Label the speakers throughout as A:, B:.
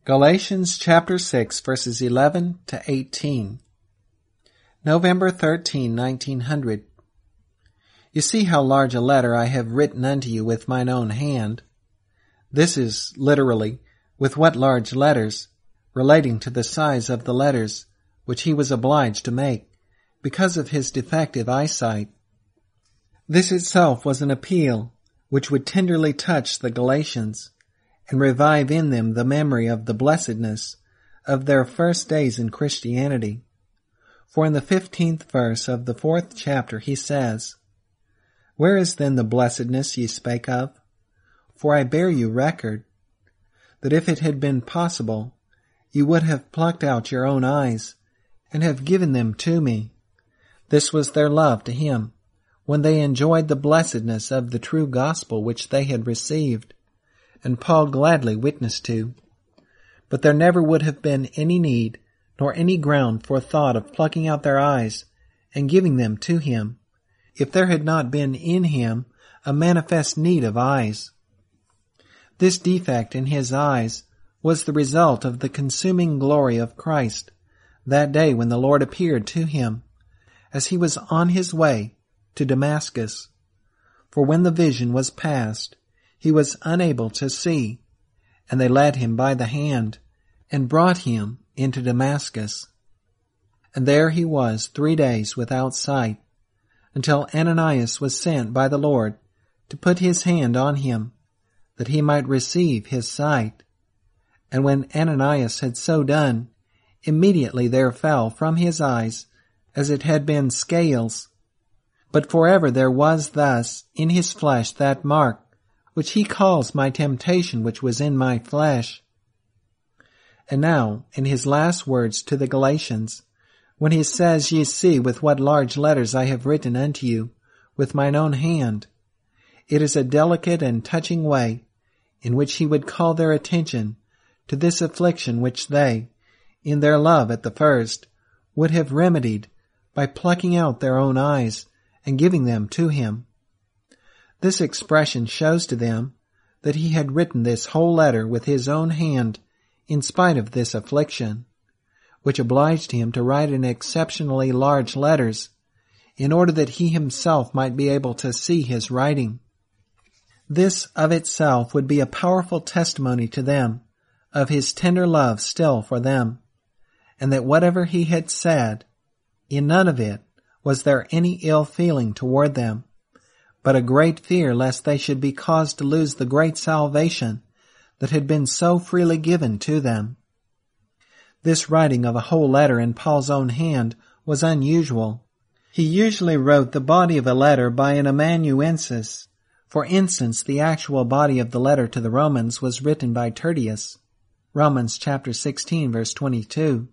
A: Galatians chapter 6, verses 11 to 18. November 13, 1900. You see how large a letter I have written unto you with mine own hand. This is, literally, with what large letters, relating to the size of the letters, which he was obliged to make, because of his defective eyesight. This itself was an appeal which would tenderly touch the Galatians, and revive in them the memory of the blessedness of their first days in Christianity. For in the 15th verse of the 4th chapter he says, Where is then the blessedness ye spake of? For I bear you record, that if it had been possible, you would have plucked out your own eyes, and have given them to me. This was their love to him, when they enjoyed the blessedness of the true gospel which they had received, and Paul gladly witnessed to. But there never would have been any need, nor any ground for thought of plucking out their eyes and giving them to him, if there had not been in him a manifest need of eyes. This defect in his eyes was the result of the consuming glory of Christ, that day when the Lord appeared to him, as he was on his way to Damascus. For when the vision was past, he was unable to see, and they led him by the hand, and brought him into Damascus. And there he was 3 days without sight, until Ananias was sent by the Lord to put his hand on him, that he might receive his sight. And when Ananias had so done, immediately there fell from his eyes, as it had been scales. But forever there was thus in his flesh that mark, which he calls my temptation which was in my flesh. And now, in his last words to the Galatians, when he says, Ye see with what large letters I have written unto you, with mine own hand, it is a delicate and touching way in which he would call their attention to this affliction which they, in their love at the first, would have remedied by plucking out their own eyes and giving them to him. This expression shows to them that he had written this whole letter with his own hand in spite of this affliction, which obliged him to write in exceptionally large letters in order that he himself might be able to see his writing. This of itself would be a powerful testimony to them of his tender love still for them, and that whatever he had said, in none of it was there any ill feeling toward them, but a great fear lest they should be caused to lose the great salvation that had been so freely given to them. This writing of a whole letter in Paul's own hand was unusual. He usually wrote the body of a letter by an amanuensis. For instance, the actual body of the letter to the Romans was written by Tertius, Romans chapter 16, verse 22.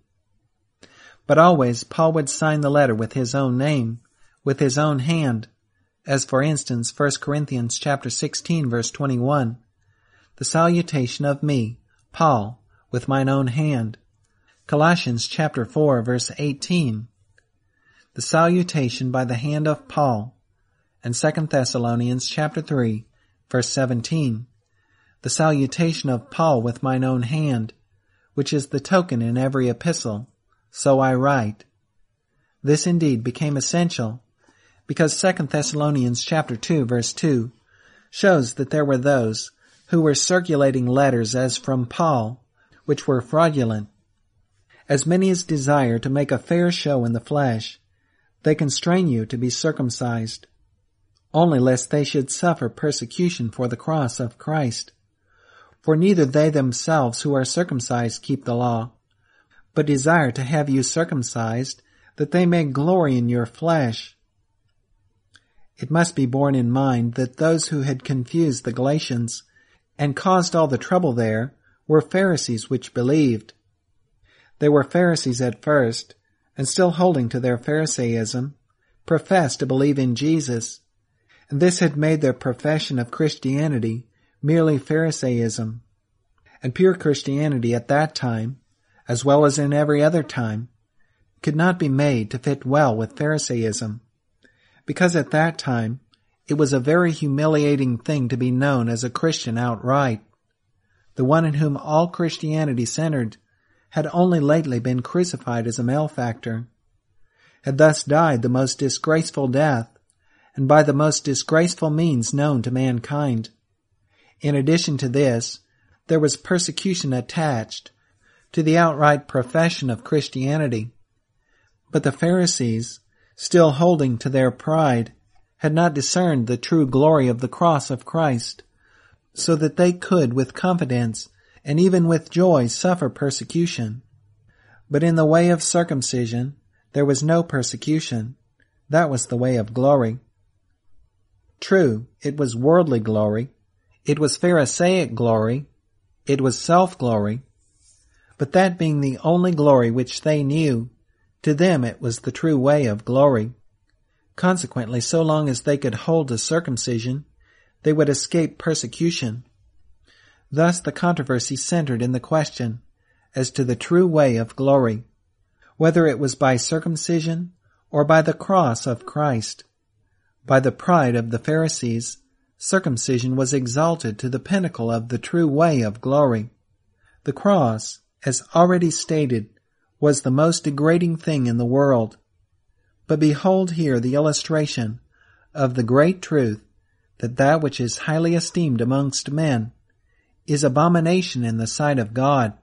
A: But always Paul would sign the letter with his own name, with his own hand, as for instance 1 Corinthians chapter 16 verse 21, the salutation of me, Paul, with mine own hand. Colossians chapter 4 verse 18, the salutation by the hand of Paul. And 2 Thessalonians chapter 3 verse 17, the salutation of Paul with mine own hand, which is the token in every epistle. So I write. This indeed became essential, because 2 Thessalonians chapter 2 verse 2 shows that there were those who were circulating letters as from Paul, which were fraudulent. As many as desire to make a fair show in the flesh, they constrain you to be circumcised, only lest they should suffer persecution for the cross of Christ. For neither they themselves who are circumcised keep the law, but desire to have you circumcised, that they may glory in your flesh. It must be borne in mind that those who had confused the Galatians and caused all the trouble there were Pharisees which believed. They were Pharisees at first, and still holding to their Pharisaism, professed to believe in Jesus, and this had made their profession of Christianity merely Pharisaism. And pure Christianity at that time, as well as in every other time, could not be made to fit well with Pharisaism, because at that time it was a very humiliating thing to be known as a Christian outright. the one in whom all Christianity centered, had only lately been crucified as a malefactor, had thus died the most disgraceful death, and by the most disgraceful means known to mankind. In addition to this, there was persecution attached to the outright profession of Christianity. But the Pharisees, still holding to their pride, had not discerned the true glory of the cross of Christ, so that they could with confidence and even with joy suffer persecution. But in the way of circumcision there was no persecution. That was the way of glory. True, it was worldly glory, it was Pharisaic glory, it was self-glory, but that being the only glory which they knew, to them it was the true way of glory. Consequently, so long as they could hold to circumcision, they would escape persecution. Thus the controversy centered in the question as to the true way of glory, whether it was by circumcision or by the cross of Christ. By the pride of the Pharisees, circumcision was exalted to the pinnacle of the true way of glory. The cross, as already stated, was the most degrading thing in the world. But behold here the illustration of the great truth that which is highly esteemed amongst men is abomination in the sight of God.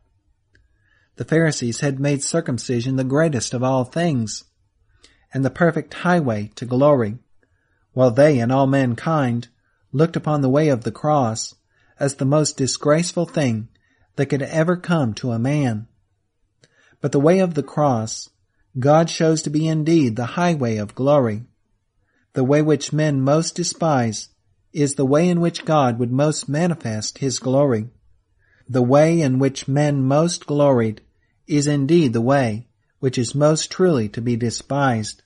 A: The Pharisees had made circumcision the greatest of all things, and the perfect highway to glory, while they and all mankind looked upon the way of the cross as the most disgraceful thing that could ever come to a man. But the way of the cross God shows to be indeed the highway of glory. The way which men most despise is the way in which God would most manifest His glory. The way in which men most gloried is indeed the way which is most truly to be despised.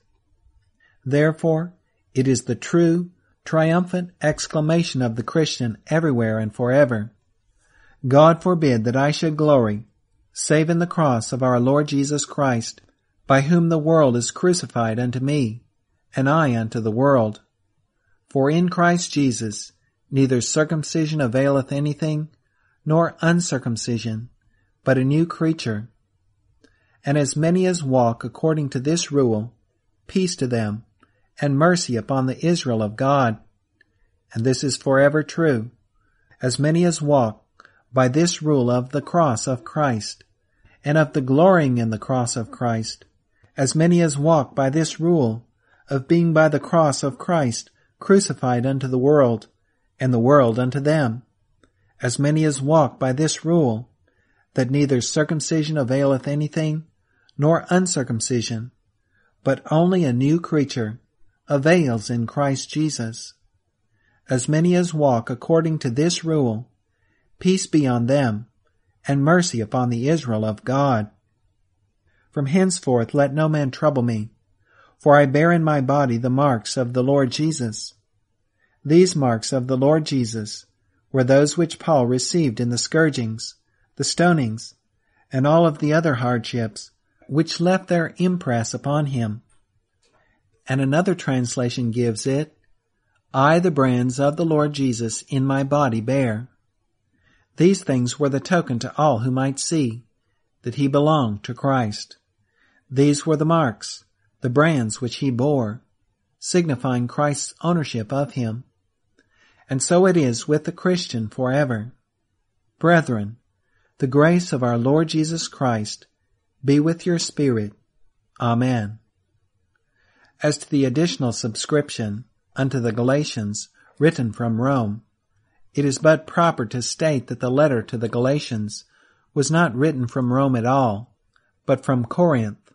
A: Therefore, it is the true, triumphant exclamation of the Christian everywhere and forever, God forbid that I should glory, save in the cross of our Lord Jesus Christ, by whom the world is crucified unto me, and I unto the world. For in Christ Jesus neither circumcision availeth anything, nor uncircumcision, but a new creature. And as many as walk according to this rule, peace to them, and mercy upon the Israel of God. And this is forever true. As many as walk by this rule of the cross of Christ, and of the glorying in the cross of Christ, as many as walk by this rule of being by the cross of Christ crucified unto the world, and the world unto them, as many as walk by this rule, that neither circumcision availeth anything, nor uncircumcision, but only a new creature avails in Christ Jesus. As many as walk according to this rule, peace be on them, and mercy upon the Israel of God. From henceforth let no man trouble me, for I bear in my body the marks of the Lord Jesus. These marks of the Lord Jesus were those which Paul received in the scourgings, the stonings, and all of the other hardships which left their impress upon him. And another translation gives it, I the brands of the Lord Jesus in my body bear. These things were the token to all who might see that he belonged to Christ. These were the marks, the brands which he bore, signifying Christ's ownership of him. And so it is with the Christian forever. Brethren, the grace of our Lord Jesus Christ be with your spirit. Amen. As to the additional subscription unto the Galatians written from Rome, it is but proper to state that the letter to the Galatians was not written from Rome at all, but from Corinth.